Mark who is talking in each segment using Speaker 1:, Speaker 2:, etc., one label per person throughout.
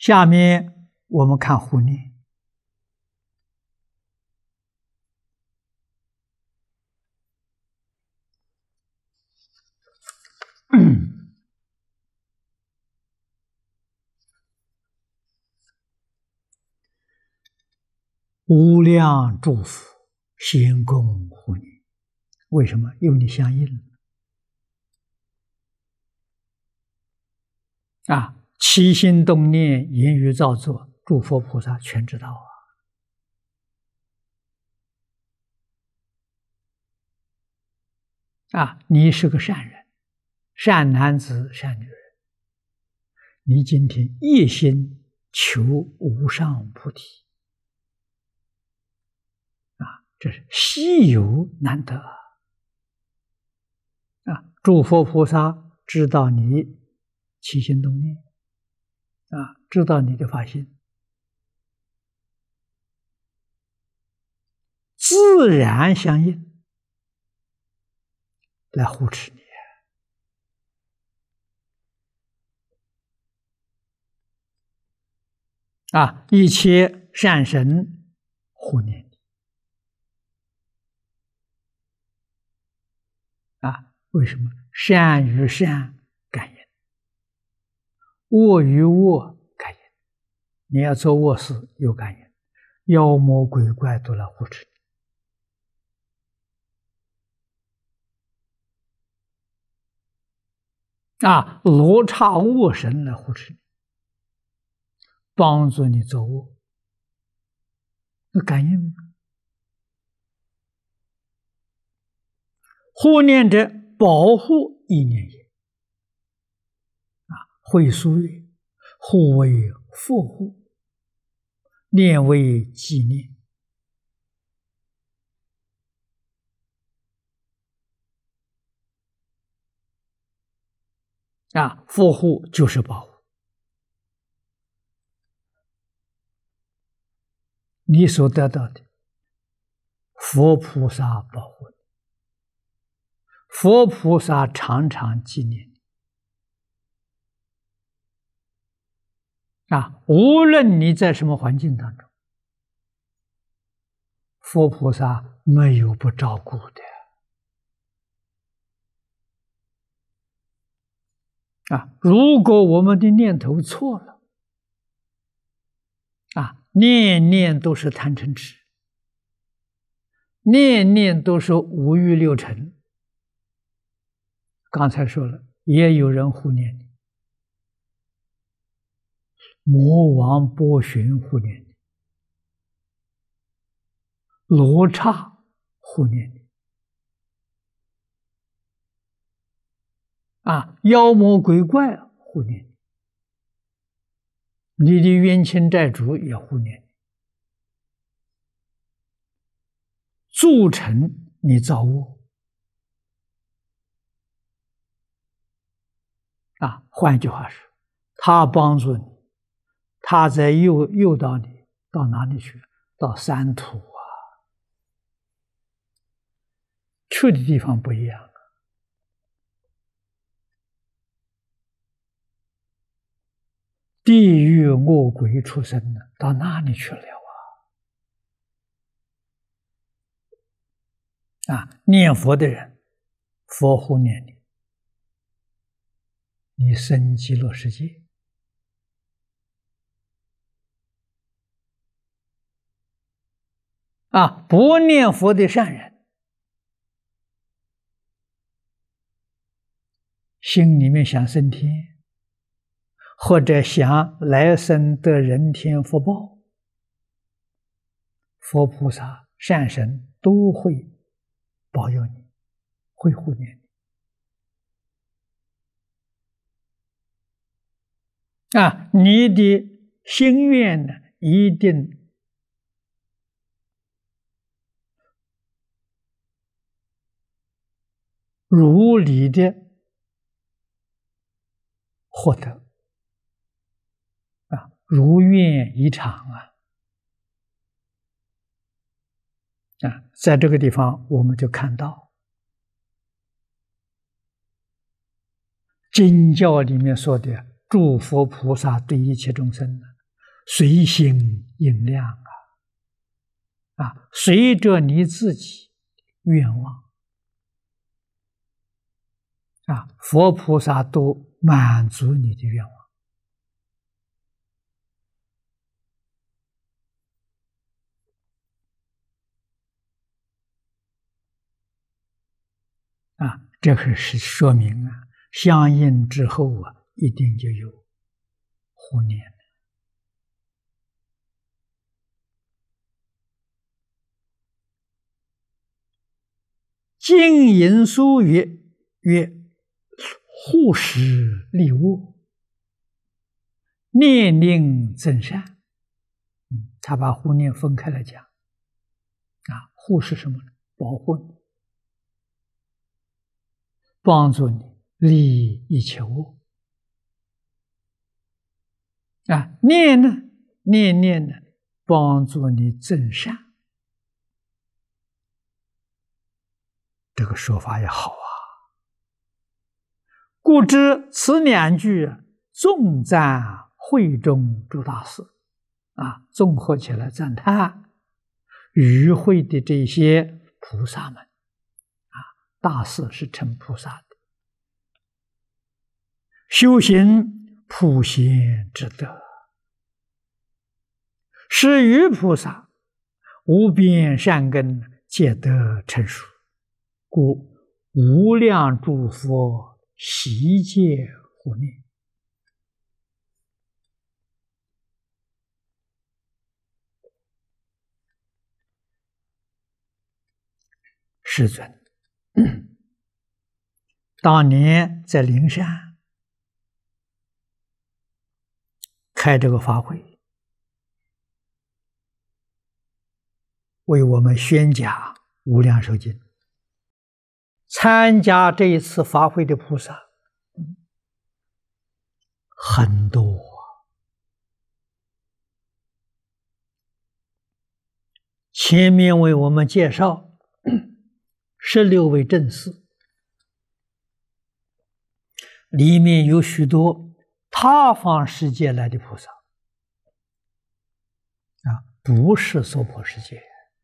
Speaker 1: 下面我们看护念。无量祝福，先供护念。为什么？因为你相应啊！起心动念、言语造作，诸佛菩萨全知道啊！你是个善人，善男子、善女人，你今天一心求无上菩提啊，这是稀有难得啊！诸佛菩萨知道你起心动念啊，知道你的发心，自然相应来护持你啊！一切善神护念你啊！为什么？善与善感应，恶与恶感应。你要做恶事有感应，妖魔鬼怪都来护持你啊！罗刹恶神来护持你，帮助你做恶，那感应吗？护念者保护意念也啊！会疏曰：护为复护，念为纪念啊！复护就是保护。你所得到的，佛菩萨保护你，佛菩萨常常纪念你啊！无论你在什么环境当中，佛菩萨没有不照顾的啊！如果我们的念头错了啊，念念都是贪嗔痴，念念都是五欲六尘。刚才说了，也有人护念你，魔王波旬护念你，罗刹护念你啊，妖魔鬼怪护念你，你的冤亲债主也护念你，助成你造恶啊。换句话说，他帮助你，他在诱导你到哪里去？到三途啊，去的地方不一样。地狱恶鬼畜生呢，到哪里去了啊？念佛的人，佛护念你，你生极乐世界啊！不念佛的善人，心里面想升天，或者想来生得人天福报，佛菩萨善神都会保佑你，会护念你啊！你的心愿呢，一定如理的获得啊，如愿以偿啊！在这个地方我们就看到经教里面说的诸佛菩萨对一切众生随心应量随着你自己愿望佛菩萨都满足你的愿望这可是说明相应之后一定就有护念。经营书曰护食利恶，念令增善。他把护念分开来讲护是什么呢？保护你，帮助你利一切恶念呢？念呢，帮助你增善。这个说法也好故知此两句重赞会中诸大士综合起来赞叹与会的这些菩萨们大士是称菩萨的，修行普贤之德，是于菩萨无边善根皆得成熟，故无量诸佛悉皆护念。世尊当年在灵山开这个法会，为我们宣讲无量寿经。参加这一次法会的菩萨很多前面为我们介绍16位正士，里面有许多他方世界来的菩萨不是娑婆世界。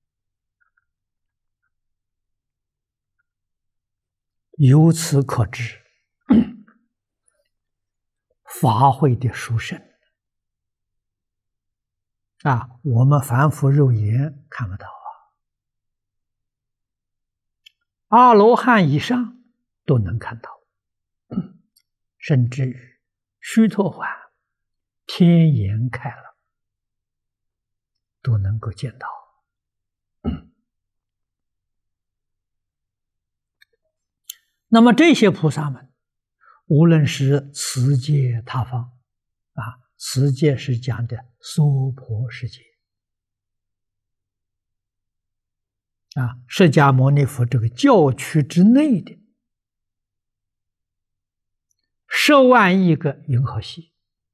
Speaker 1: 由此可知法会的殊胜我们凡夫肉眼看不到阿罗汉以上都能看到，甚至于须陀洹天眼开了都能够见到。那么这些菩萨们无论是此界他方此界是讲的娑婆世界释迦牟尼佛这个教区之内的10万亿个银河系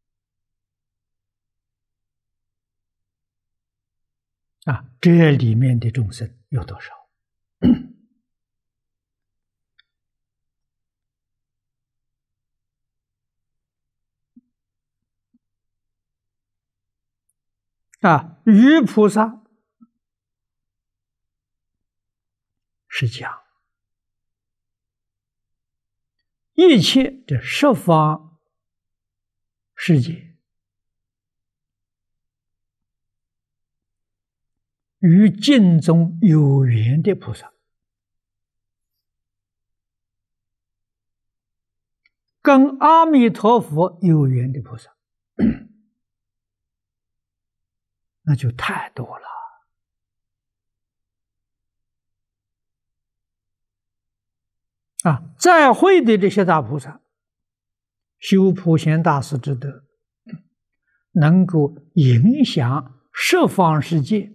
Speaker 1: 这里面的众生有多少？于菩萨是讲一切这十方世界与净宗有缘的菩萨，跟阿弥陀佛有缘的菩萨那就太多了在会的这些大菩萨修普贤大士之德，能够影响十方世界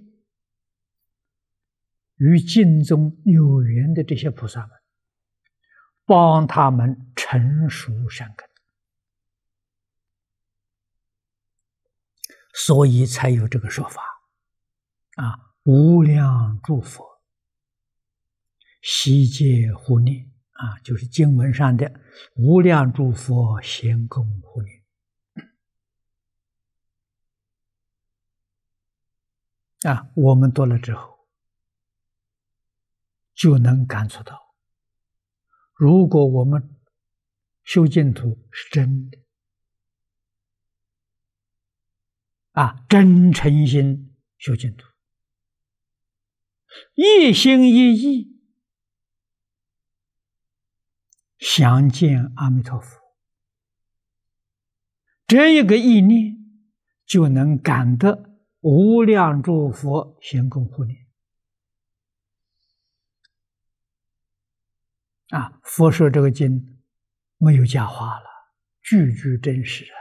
Speaker 1: 与净宗有缘的这些菩萨们，帮他们成熟善根，所以才有这个说法无量诸佛悉皆护念就是经文上的无量诸佛咸共护念我们读了之后，就能感触到，如果我们修净土是真的，真诚心修净土，一心一意想见阿弥陀佛，这一个意念就能感得无量诸佛行供护念。佛说这个经没有假话了，句句真实。